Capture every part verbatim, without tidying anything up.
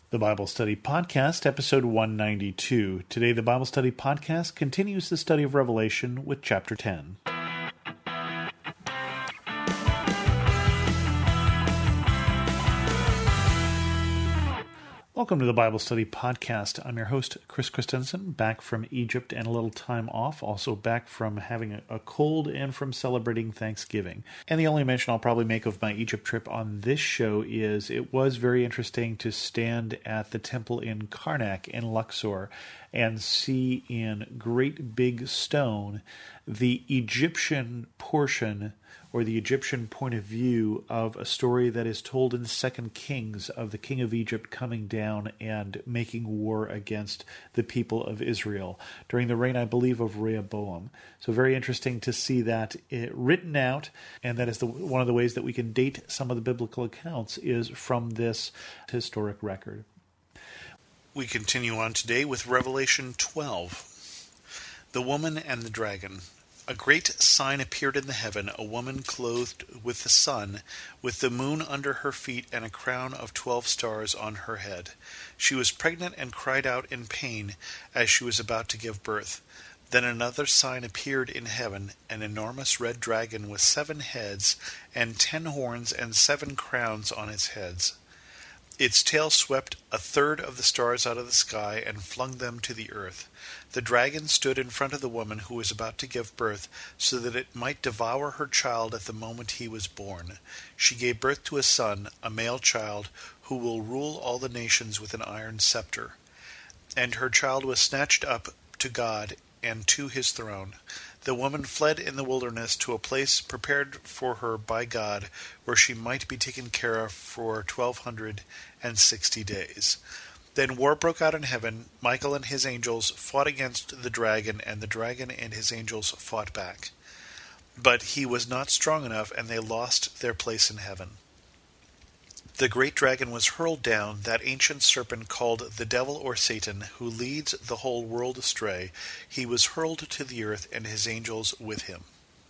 The Bible Study Podcast, episode one ninety-two. Today, the Bible Study Podcast continues the study of Revelation with chapter ten. Welcome to the Bible Study Podcast. I'm your host, Chris Christensen, back from Egypt and a little time off, also back from having a, a cold and from celebrating Thanksgiving. And the only mention I'll probably make of my Egypt trip on this show is it was very interesting to stand at the temple in Karnak in Luxor and see in great big stone the Egyptian portion or the Egyptian point of view of a story that is told in Second Kings of the king of Egypt coming down and making war against the people of Israel during the reign, I believe, of Rehoboam. So very interesting to see that it written out, and that is the, one of the ways that we can date some of the biblical accounts is from this historic record. We continue on today with Revelation twelve. The Woman and the Dragon. A great sign appeared in the heaven, a woman clothed with the sun, with the moon under her feet and a crown of twelve stars on her head. She was pregnant and cried out in pain as she was about to give birth. Then another sign appeared in heaven, an enormous red dragon with seven heads and ten horns and seven crowns on its heads. Its tail swept a third of the stars out of the sky and flung them to the earth. The dragon stood in front of the woman who was about to give birth, so that it might devour her child at the moment he was born. She gave birth to a son, a male child, who will rule all the nations with an iron scepter. And her child was snatched up to God and to his throne. The woman fled in the wilderness to a place prepared for her by God, where she might be taken care of for twelve hundred and sixty days. Then war broke out in heaven. Michael and his angels fought against the dragon, and the dragon and his angels fought back. But he was not strong enough, and they lost their place in heaven. The great dragon was hurled down, that ancient serpent called the devil or Satan, who leads the whole world astray. He was hurled to the earth, and his angels with him.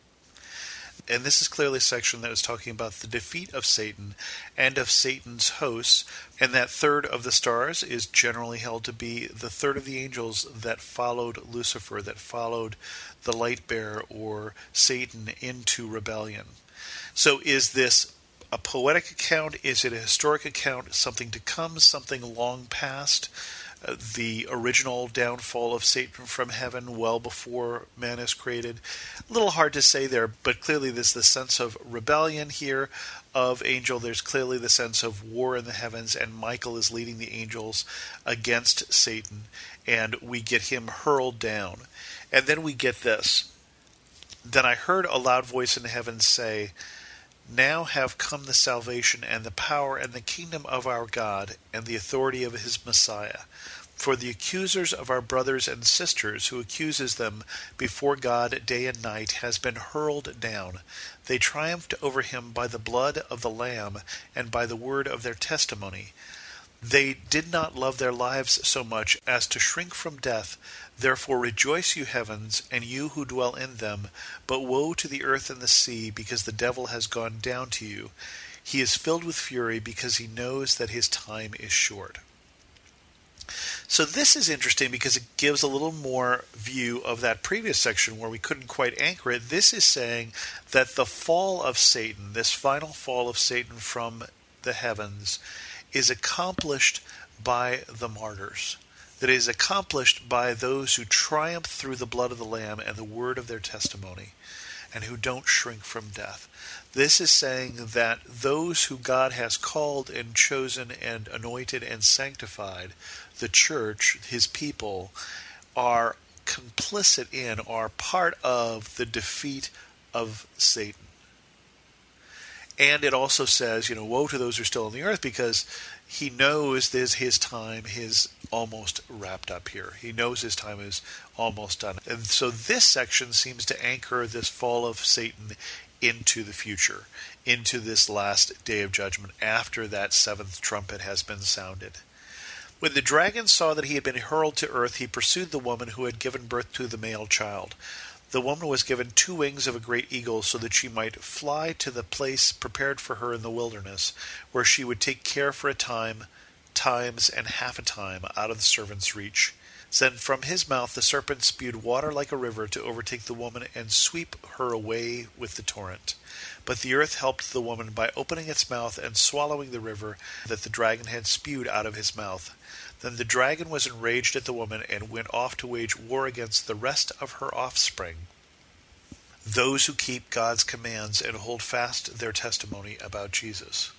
And this is clearly a section that is talking about the defeat of Satan and of Satan's hosts, and that third of the stars is generally held to be the third of the angels that followed Lucifer, that followed the light bearer or Satan into rebellion. So is this a poetic account? Is it a historic account? Something to come? Something long past? Uh, the original downfall of Satan from heaven well before man is created? A little hard to say there, but clearly there's the sense of rebellion here of angel. There's clearly the sense of war in the heavens, and Michael is leading the angels against Satan, and we get him hurled down. And then we get this. Then I heard a loud voice in heaven say, "Now have come the salvation and the power and the kingdom of our God and the authority of his Messiah. For the accusers of our brothers and sisters, who accuses them before God day and night, has been hurled down. They triumphed over him by the blood of the Lamb and by the word of their testimony. They did not love their lives so much as to shrink from death. Therefore rejoice, you heavens, and you who dwell in them. But woe to the earth and the sea, because the devil has gone down to you. He is filled with fury, because he knows that his time is short." So this is interesting because it gives a little more view of that previous section where we couldn't quite anchor it. This is saying that the fall of Satan, this final fall of Satan from the heavens, is accomplished by the martyrs. That is accomplished by those who triumph through the blood of the Lamb and the word of their testimony, and who don't shrink from death. This is saying that those who God has called and chosen and anointed and sanctified, the church, his people, are complicit in, are part of the defeat of Satan. And it also says, you know, woe to those who are still on the earth, because he knows there's his time is almost wrapped up here. He knows his time is almost done. And so this section seems to anchor this fall of Satan into the future, into this last day of judgment after that seventh trumpet has been sounded. When the dragon saw that he had been hurled to earth, he pursued the woman who had given birth to the male child. The woman was given two wings of a great eagle so that she might fly to the place prepared for her in the wilderness, where she would take care for a time times and half a time out of the serpent's reach. Then from his mouth the serpent spewed water like a river to overtake the woman and sweep her away with the torrent. But the earth helped the woman by opening its mouth and swallowing the river that the dragon had spewed out of his mouth. Then the dragon was enraged at the woman and went off to wage war against the rest of her offspring, those who keep God's commands and hold fast their testimony about Jesus.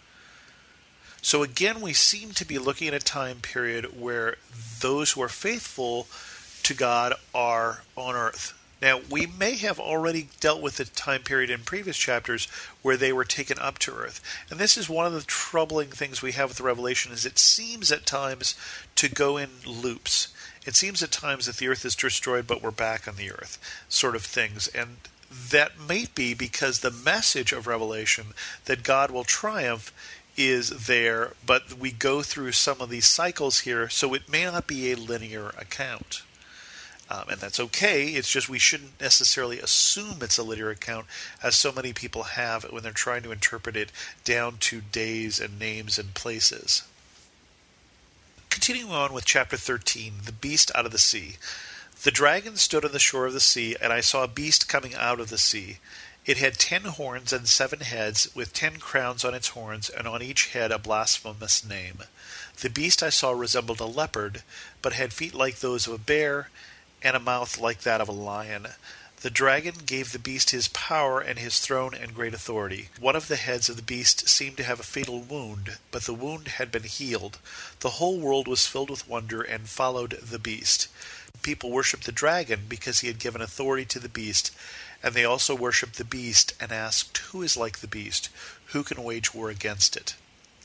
So again, we seem to be looking at a time period where those who are faithful to God are on earth. Now, we may have already dealt with the time period in previous chapters where they were taken up to earth. And this is one of the troubling things we have with the Revelation, is it seems at times to go in loops. It seems at times that the earth is destroyed, but we're back on the earth, sort of things. And that may be because the message of Revelation, that God will triumph, is there, but we go through some of these cycles here, so it may not be a linear account. Um, and that's okay. It's just we shouldn't necessarily assume it's a linear account, as so many people have when they're trying to interpret it down to days and names and places. Continuing on with chapter thirteen, the beast out of the sea. The dragon stood on the shore of the sea, and I saw a beast coming out of the sea. It had ten horns and seven heads, with ten crowns on its horns, and on each head a blasphemous name. The beast I saw resembled a leopard, but had feet like those of a bear, and a mouth like that of a lion. The dragon gave the beast his power and his throne and great authority. One of the heads of the beast seemed to have a fatal wound, but the wound had been healed. The whole world was filled with wonder and followed the beast. People worshipped the dragon because he had given authority to the beast, and they also worshipped the beast and asked, "Who is like the beast? Who can wage war against it?"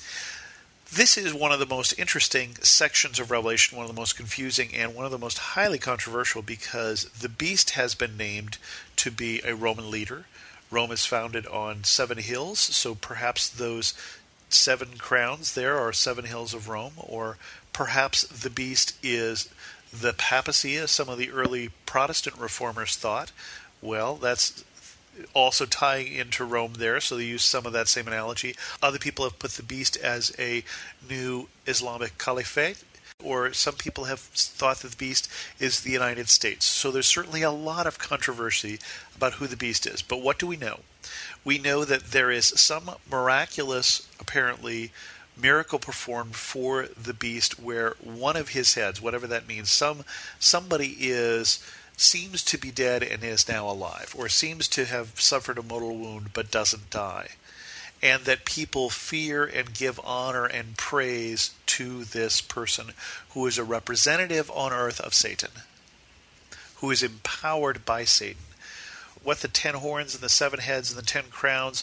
This is one of the most interesting sections of Revelation, one of the most confusing, and one of the most highly controversial, because the beast has been named to be a Roman leader. Rome is founded on seven hills, so perhaps those seven crowns there are seven hills of Rome, or perhaps the beast is the papacy, as some of the early Protestant reformers thought. Well, that's also tying into Rome there, so they use some of that same analogy. Other people have put the beast as a new Islamic caliphate, or some people have thought that the beast is the United States. So there's certainly a lot of controversy about who the beast is. But what do we know? We know that there is some miraculous, apparently, miracle performed for the beast where one of his heads, whatever that means, some somebody is seems to be dead and is now alive, or seems to have suffered a mortal wound but doesn't die, and that people fear and give honor and praise to this person who is a representative on earth of Satan, who is empowered by Satan. What the ten horns and the seven heads and the ten crowns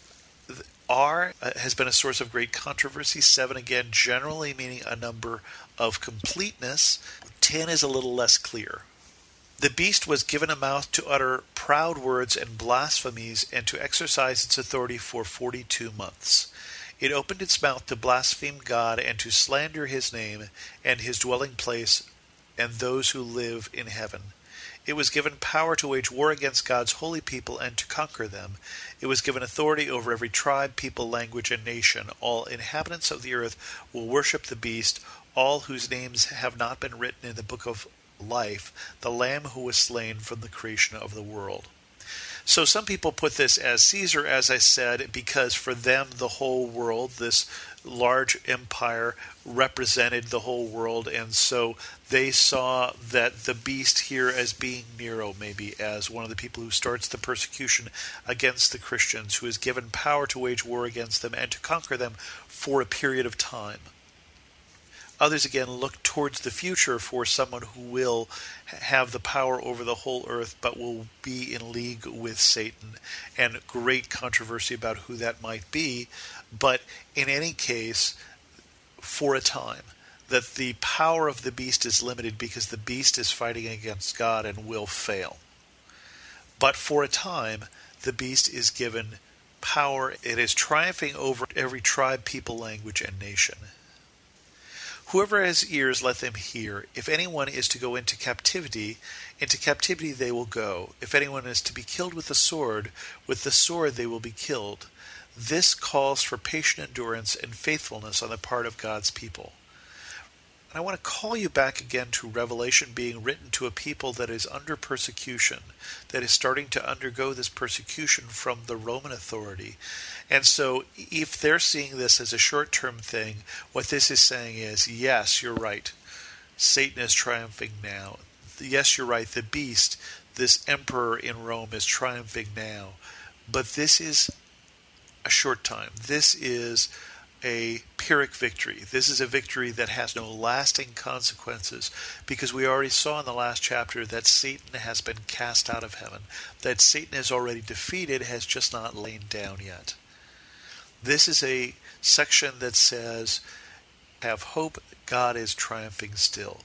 are uh, has been a source of great controversy. Seven, again, generally meaning a number of completeness. Ten is a little less clear. The beast was given a mouth to utter proud words and blasphemies, and to exercise its authority for forty-two months. It opened its mouth to blaspheme God and to slander his name and his dwelling place and those who live in heaven. It was given power to wage war against God's holy people and to conquer them. It was given authority over every tribe, people, language, and nation. All inhabitants of the earth will worship the beast, all whose names have not been written in the book of life, the Lamb who was slain from the creation of the world. So some people put this as Caesar, as I said, because for them the whole world, this large empire, represented the whole world, and so they saw that the beast here as being Nero, maybe as one of the people who starts the persecution against the Christians, who is given power to wage war against them and to conquer them for a period of time. Others, again, look towards the future for someone who will have the power over the whole earth, but will be in league with Satan, and great controversy about who that might be. But in any case, for a time, that the power of the beast is limited because the beast is fighting against God and will fail. But for a time, the beast is given power. It is triumphing over every tribe, people, language, and nation. Whoever has ears, let them hear. If anyone is to go into captivity, into captivity they will go. If anyone is to be killed with the sword, with the sword they will be killed. This calls for patient endurance and faithfulness on the part of God's people. And I want to call you back again to Revelation being written to a people that is under persecution, that is starting to undergo this persecution from the Roman authority. And so if they're seeing this as a short-term thing, what this is saying is, yes, you're right. Satan is triumphing now. Yes, you're right. The beast, this emperor in Rome, is triumphing now. But this is a short time. This is a Pyrrhic victory. This is a victory that has no lasting consequences, because we already saw in the last chapter that Satan has been cast out of heaven, that Satan is already defeated, has just not lain down yet. This is a section that says, have hope, God is triumphing still.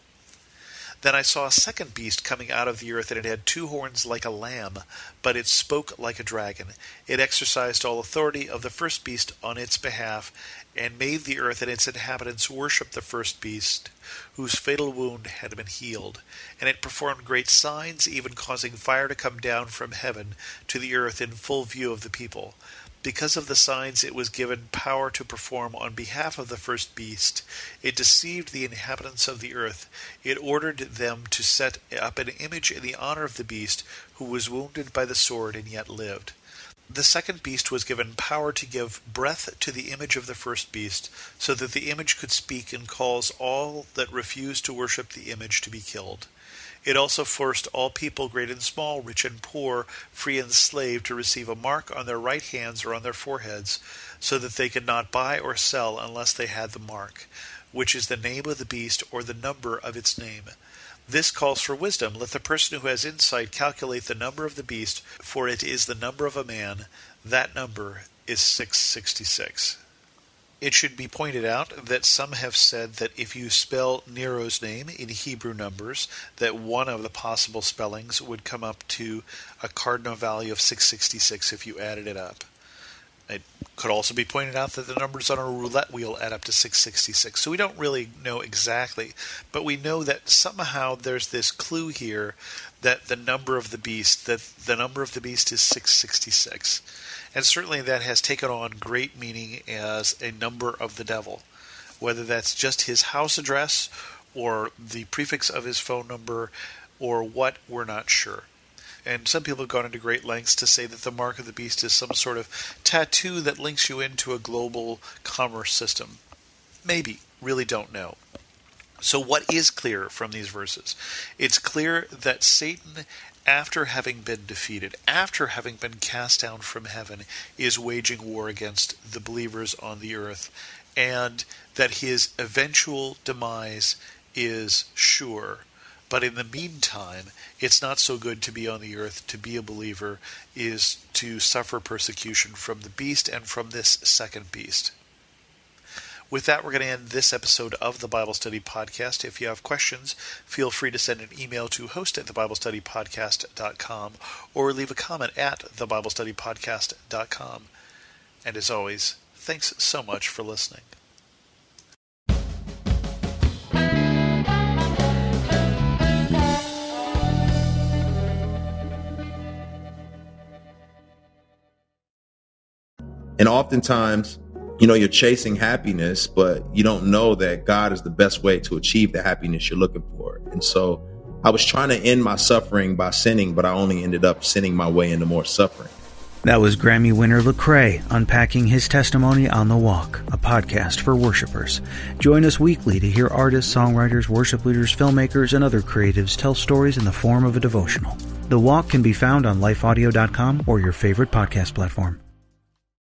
Then I saw a second beast coming out of the earth, and it had two horns like a lamb, but it spoke like a dragon. It exercised all authority of the first beast on its behalf, and made the earth and its inhabitants worship the first beast, whose fatal wound had been healed. And it performed great signs, even causing fire to come down from heaven to the earth in full view of the people. Because of the signs it was given power to perform on behalf of the first beast, it deceived the inhabitants of the earth. It ordered them to set up an image in the honor of the beast, who was wounded by the sword and yet lived. The second beast was given power to give breath to the image of the first beast, so that the image could speak and cause all that refused to worship the image to be killed. It also forced all people, great and small, rich and poor, free and slave, to receive a mark on their right hands or on their foreheads, so that they could not buy or sell unless they had the mark, which is the name of the beast or the number of its name. This calls for wisdom. Let the person who has insight calculate the number of the beast, for it is the number of a man. That number is six sixty-six. It should be pointed out that some have said that if you spell Nero's name in Hebrew numbers, that one of the possible spellings would come up to a cardinal value of six sixty-six if you added it up. It could also be pointed out that the numbers on a roulette wheel add up to six sixty-six. So we don't really know exactly, but we know that somehow there's this clue here that the number of the beast, that the number of the beast is six sixty-six. And certainly that has taken on great meaning as a number of the devil. Whether that's just his house address or the prefix of his phone number or what, we're not sure. And some people have gone into great lengths to say that the mark of the beast is some sort of tattoo that links you into a global commerce system. Maybe. Really don't know. So what is clear from these verses? It's clear that Satan, after having been defeated, after having been cast down from heaven, is waging war against the believers on the earth, and that his eventual demise is sure. But in the meantime, it's not so good to be on the earth. To be a believer is to suffer persecution from the beast and from this second beast. With that, we're going to end this episode of the Bible Study Podcast. If you have questions, feel free to send an email to host at the bible study podcast dot com or leave a comment at the bible study podcast dot com. And as always, thanks so much for listening. And oftentimes, you know, you're chasing happiness, but you don't know that God is the best way to achieve the happiness you're looking for. And so I was trying to end my suffering by sinning, but I only ended up sinning my way into more suffering. That was Grammy winner Lecrae unpacking his testimony on The Walk, a podcast for worshipers. Join us weekly to hear artists, songwriters, worship leaders, filmmakers, and other creatives tell stories in the form of a devotional. The Walk can be found on life audio dot com or your favorite podcast platform.